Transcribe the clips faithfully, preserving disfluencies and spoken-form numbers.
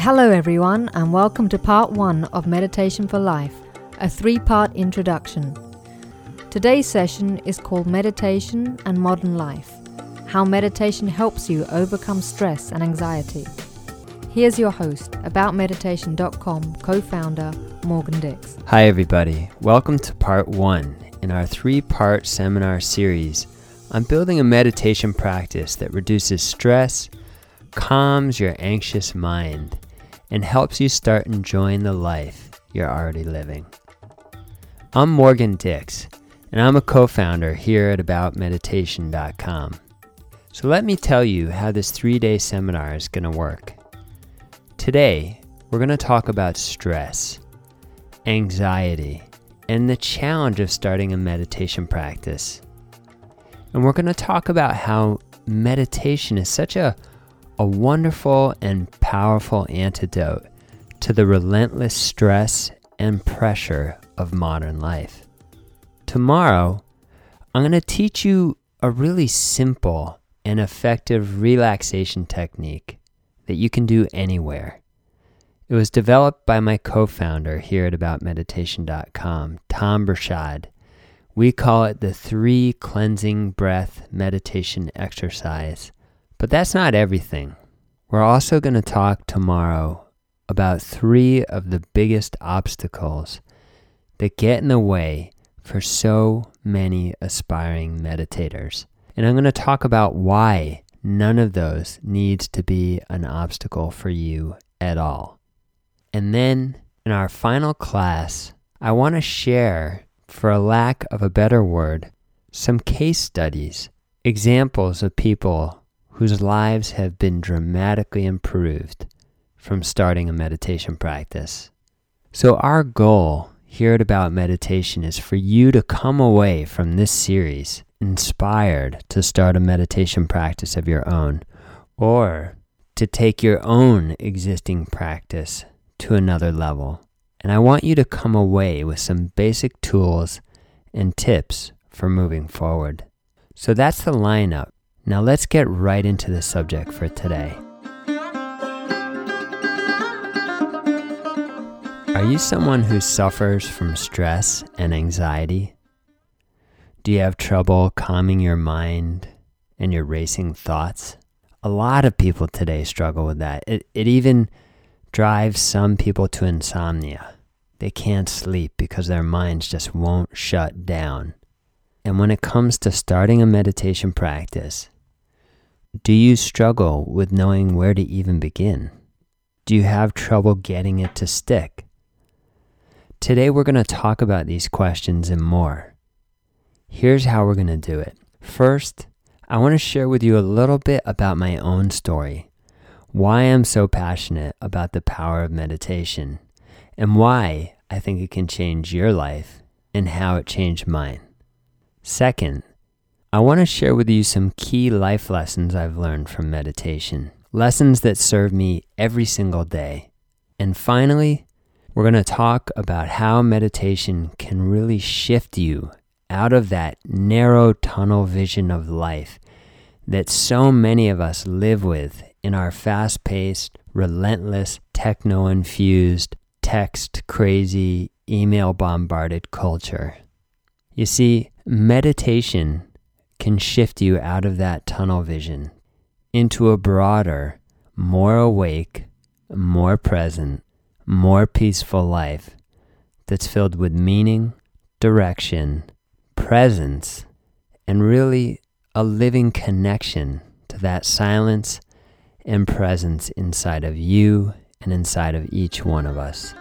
Hello everyone, and welcome to part one of Meditation for Life, a three-part introduction. Today's session is called Meditation and Modern Life, how meditation helps you overcome stress and anxiety. Here's your host, about meditation dot com co-founder, Morgan Dix. Hi everybody, welcome to part one in our three-part seminar series on building a meditation practice that reduces stress, calms your anxious mind, and helps you start enjoying the life you're already living. I'm Morgan Dix, and I'm a co-founder here at about meditation dot com. So let me tell you how this three-day seminar is going to work. Today, we're going to talk about stress, anxiety, and the challenge of starting a meditation practice. And we're going to talk about how meditation is such a, a wonderful and powerful antidote to the relentless stress and pressure of modern life. Tomorrow, I'm going to teach you a really simple and effective relaxation technique that you can do anywhere. It was developed by my co-founder here at about meditation dot com, Tom Burchard. We call it the three cleansing breath meditation exercise. But that's not everything. We're also going to talk tomorrow about three of the biggest obstacles that get in the way for so many aspiring meditators. And I'm going to talk about why none of those needs to be an obstacle for you at all. And then in our final class, I want to share, for a lack of a better word, some case studies, examples of people whose lives have been dramatically improved from starting a meditation practice. So our goal here at About Meditation is for you to come away from this series inspired to start a meditation practice of your own, or to take your own existing practice to another level. And I want you to come away with some basic tools and tips for moving forward. So that's the lineup. Now let's get right into the subject for today. Are you someone who suffers from stress and anxiety? Do you have trouble calming your mind and your racing thoughts? A lot of people today struggle with that. It, it even drives some people to insomnia. They can't sleep because their minds just won't shut down. And when it comes to starting a meditation practice, do you struggle with knowing where to even begin? Do you have trouble getting it to stick? Today we're going to talk about these questions and more. Here's how we're going to do it. First, I want to share with you a little bit about my own story, why I'm so passionate about the power of meditation, and why I think it can change your life and how it changed mine. Second, I want to share with you some key life lessons I've learned from meditation, lessons that serve me every single day. And finally, we're going to talk about how meditation can really shift you out of that narrow tunnel vision of life that so many of us live with in our fast-paced, relentless, techno-infused, text-crazy, email-bombarded culture. You see, meditation can shift you out of that tunnel vision into a broader, more awake, more present, more peaceful life that's filled with meaning, direction, presence, and really a living connection to that silence and presence inside of you and inside of each one of us.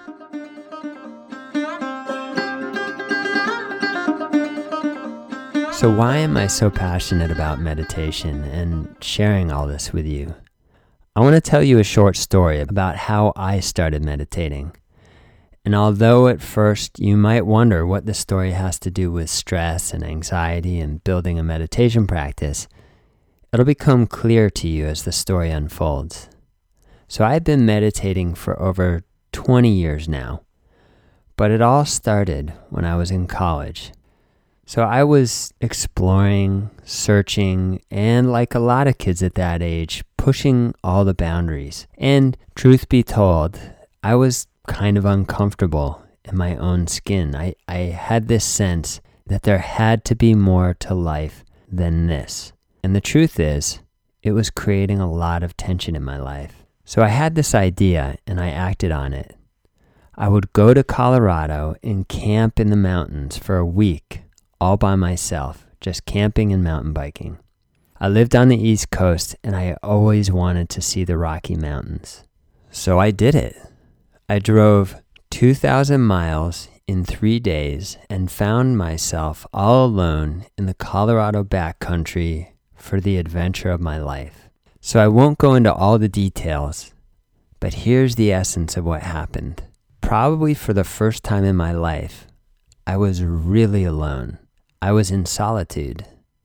So why am I so passionate about meditation and sharing all this with you? I want to tell you a short story about how I started meditating. And although at first you might wonder what the story has to do with stress and anxiety and building a meditation practice, it'll become clear to you as the story unfolds. So I've been meditating for over twenty years now, but it all started when I was in college. So I was exploring, searching, and like a lot of kids at that age, pushing all the boundaries. And truth be told, I was kind of uncomfortable in my own skin. I, I had this sense that there had to be more to life than this. And the truth is, it was creating a lot of tension in my life. So I had this idea and I acted on it. I would go to Colorado and camp in the mountains for a week, all by myself, just camping and mountain biking. I lived on the East Coast and I always wanted to see the Rocky Mountains. So I did it. I drove two thousand miles in three days and found myself all alone in the Colorado backcountry for the adventure of my life. So I won't go into all the details, but here's the essence of what happened. Probably for the first time in my life, I was really alone. I was in solitude.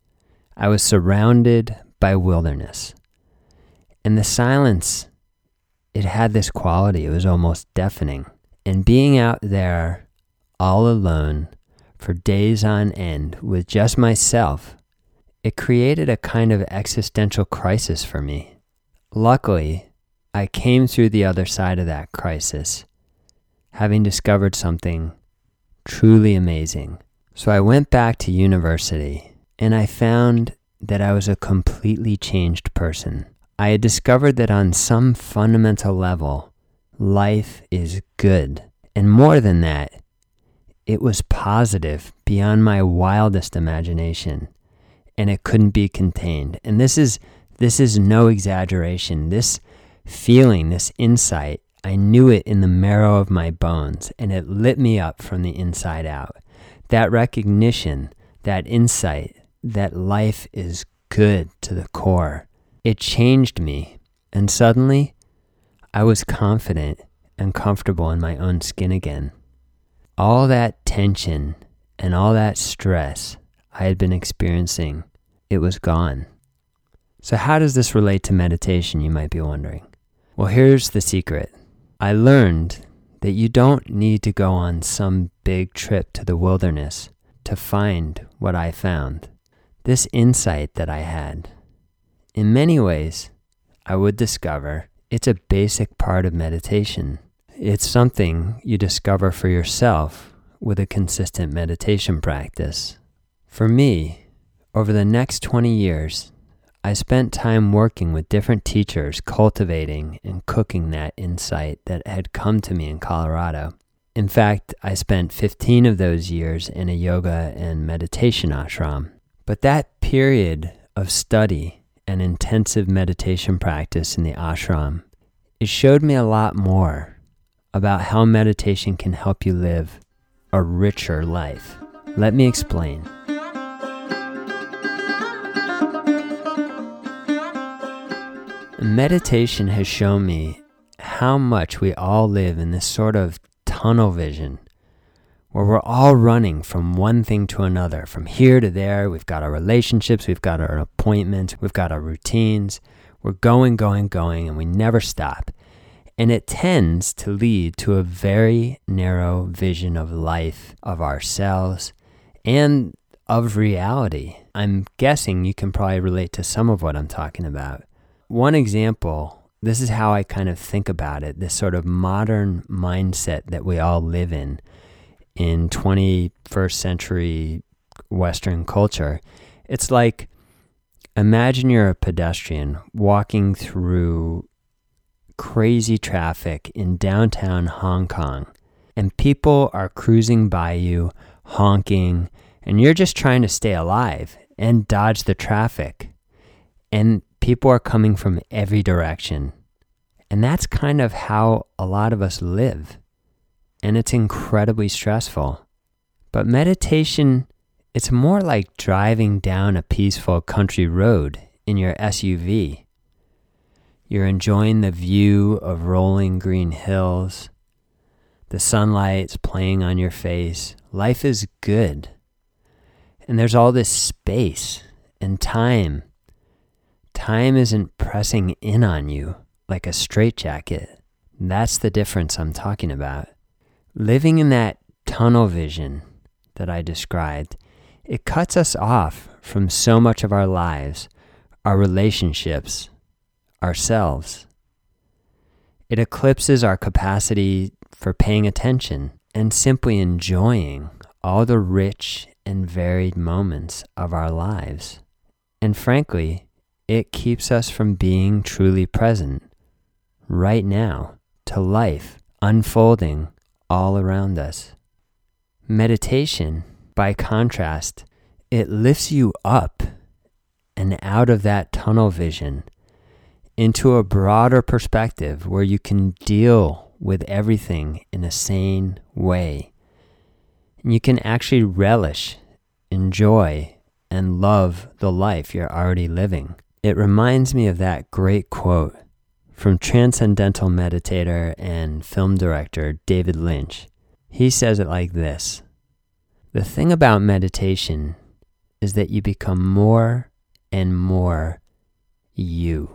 I was surrounded by wilderness. And the silence, it had this quality. It was almost deafening. And being out there all alone for days on end with just myself, it created a kind of existential crisis for me. Luckily, I came through the other side of that crisis, having discovered something truly amazing. So I went back to university and I found that I was a completely changed person. I had discovered that on some fundamental level, life is good. And more than that, it was positive beyond my wildest imagination, and it couldn't be contained. And this is this is no exaggeration. This feeling, this insight, I knew it in the marrow of my bones, and it lit me up from the inside out. That recognition, that insight, that life is good to the core, it changed me. And suddenly, I was confident and comfortable in my own skin again. All that tension and all that stress I had been experiencing, it was gone. So how does this relate to meditation, you might be wondering? Well, here's the secret. I learned that you don't need to go on some big trip to the wilderness to find what I found. This insight that I had, in many ways, I would discover it's a basic part of meditation. It's something you discover for yourself with a consistent meditation practice. For me, over the next twenty years, I spent time working with different teachers, cultivating and cooking that insight that had come to me in Colorado. In fact, I spent fifteen of those years in a yoga and meditation ashram. But that period of study and intensive meditation practice in the ashram, it showed me a lot more about how meditation can help you live a richer life. Let me explain. Meditation has shown me how much we all live in this sort of tunnel vision where we're all running from one thing to another, from here to there. We've got our relationships, we've got our appointments, we've got our routines. We're going, going, going, and we never stop. And it tends to lead to a very narrow vision of life, of ourselves, and of reality. I'm guessing you can probably relate to some of what I'm talking about. One example, this is how I kind of think about it, this sort of modern mindset that we all live in, in twenty-first century Western culture. It's like, imagine you're a pedestrian walking through crazy traffic in downtown Hong Kong, and people are cruising by you, honking, and you're just trying to stay alive and dodge the traffic. And people are coming from every direction. And that's kind of how a lot of us live. And it's incredibly stressful. But meditation, it's more like driving down a peaceful country road in your S U V. You're enjoying the view of rolling green hills. The sunlight's playing on your face. Life is good. And there's all this space and time. Time isn't pressing in on you like a straitjacket. That's the difference I'm talking about. Living in that tunnel vision that I described, it cuts us off from so much of our lives, our relationships, ourselves. It eclipses our capacity for paying attention and simply enjoying all the rich and varied moments of our lives. And frankly, it keeps us from being truly present right now to life unfolding all around us. Meditation, by contrast, it lifts you up and out of that tunnel vision into a broader perspective where you can deal with everything in a sane way. And you can actually relish, enjoy, and love the life you're already living. It reminds me of that great quote from transcendental meditator and film director David Lynch. He says it like this: "The thing about meditation is that you become more and more you."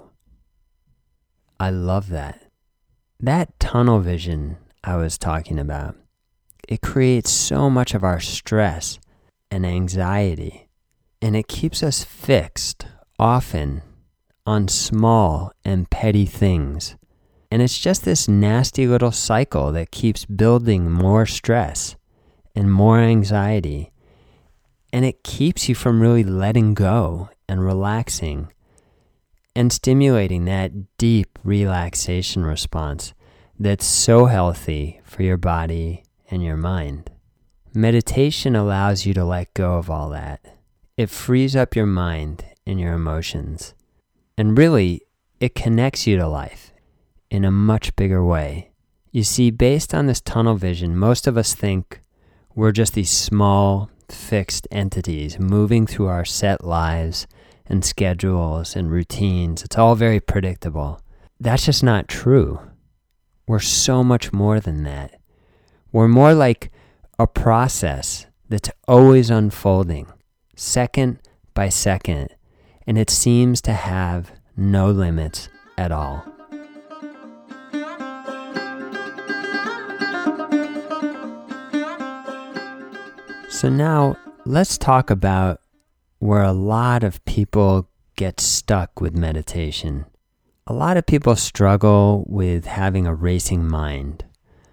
I love that. That tunnel vision I was talking about, it creates so much of our stress and anxiety, and it keeps us fixed often on small and petty things. And it's just this nasty little cycle that keeps building more stress and more anxiety. And it keeps you from really letting go and relaxing and stimulating that deep relaxation response that's so healthy for your body and your mind. Meditation allows you to let go of all that. It frees up your mind and your emotions. And really, it connects you to life in a much bigger way. You see, based on this tunnel vision, most of us think we're just these small, fixed entities moving through our set lives and schedules and routines. It's all very predictable. That's just not true. We're so much more than that. We're more like a process that's always unfolding, second by second, and it seems to have no limits at all. So now let's talk about where a lot of people get stuck with meditation. A lot of people struggle with having a racing mind.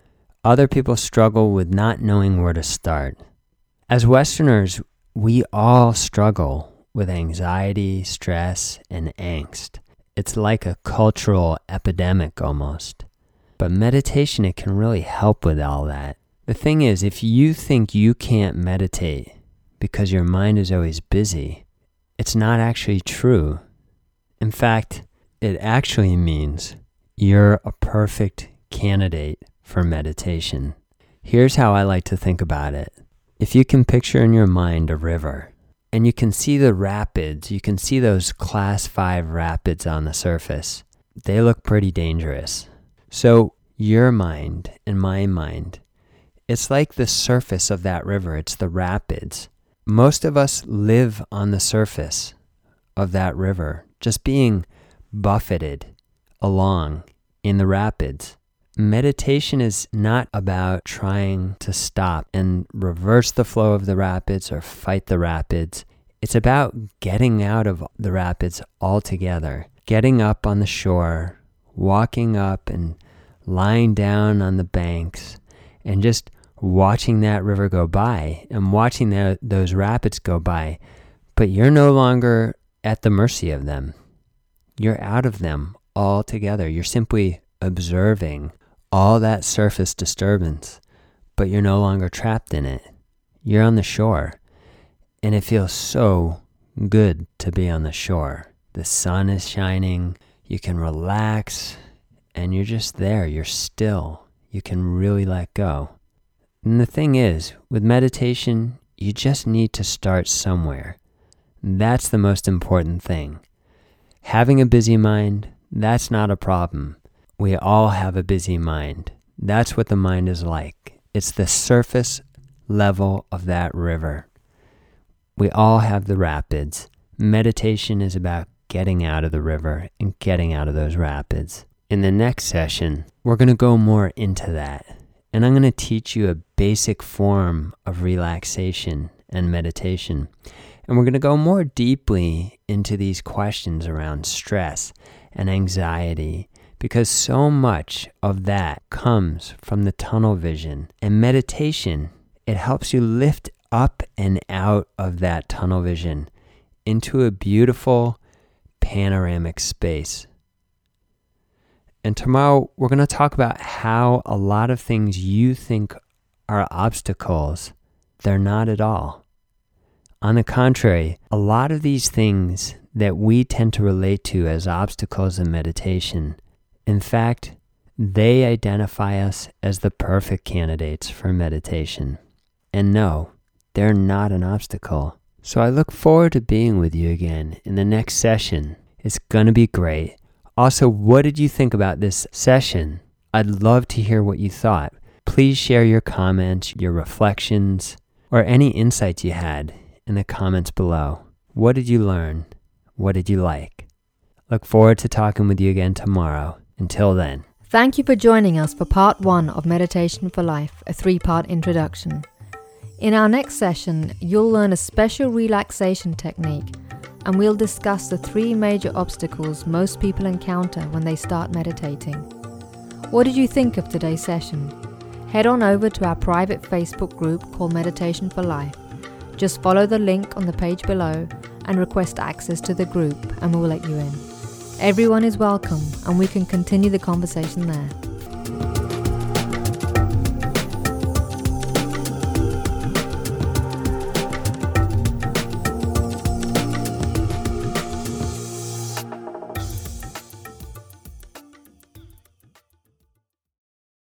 Other people struggle with not knowing where to start. As Westerners, we all struggle with anxiety, stress, and angst. It's like a cultural epidemic almost. But meditation, it can really help with all that. The thing is, if you think you can't meditate because your mind is always busy, it's not actually true. In fact, it actually means you're a perfect candidate for meditation. Here's how I like to think about it. If you can picture in your mind a river, and you can see the rapids, you can see those class five rapids on the surface, they look pretty dangerous. So your mind and my mind, it's like the surface of that river. It's the rapids. Most of us live on the surface of that river, just being buffeted along in the rapids. Meditation is not about trying to stop and reverse the flow of the rapids or fight the rapids. It's about getting out of the rapids altogether, getting up on the shore, walking up and lying down on the banks, and just watching that river go by and watching the, those rapids go by. But you're no longer at the mercy of them. You're out of them altogether. You're simply observing all that surface disturbance, but you're no longer trapped in it. You're on the shore, and it feels so good to be on the shore. The sun is shining, you can relax, and you're just there. You're still. You can really let go. And the thing is, with meditation, you just need to start somewhere. That's the most important thing. Having a busy mind, that's not a problem. We all have a busy mind. That's what the mind is like. It's the surface level of that river. We all have the rapids. Meditation is about getting out of the river and getting out of those rapids. In the next session, we're going to go more into that. And I'm going to teach you a basic form of relaxation and meditation. And we're going to go more deeply into these questions around stress and anxiety, because so much of that comes from the tunnel vision. And meditation, it helps you lift up and out of that tunnel vision into a beautiful panoramic space. And tomorrow, we're going to talk about how a lot of things you think are obstacles, they're not at all. On the contrary, a lot of these things that we tend to relate to as obstacles in meditation, in fact, they identify us as the perfect candidates for meditation. And no, they're not an obstacle. So I look forward to being with you again in the next session. It's going to be great. Also, what did you think about this session? I'd love to hear what you thought. Please share your comments, your reflections, or any insights you had in the comments below. What did you learn? What did you like? Look forward to talking with you again tomorrow. Until then. Thank you for joining us for part one of Meditation for Life, a three-part introduction. In our next session, you'll learn a special relaxation technique, and we'll discuss the three major obstacles most people encounter when they start meditating. What did you think of today's session? Head on over to our private Facebook group called Meditation for Life. Just follow the link on the page below and request access to the group, and we'll let you in. Everyone is welcome, and we can continue the conversation there.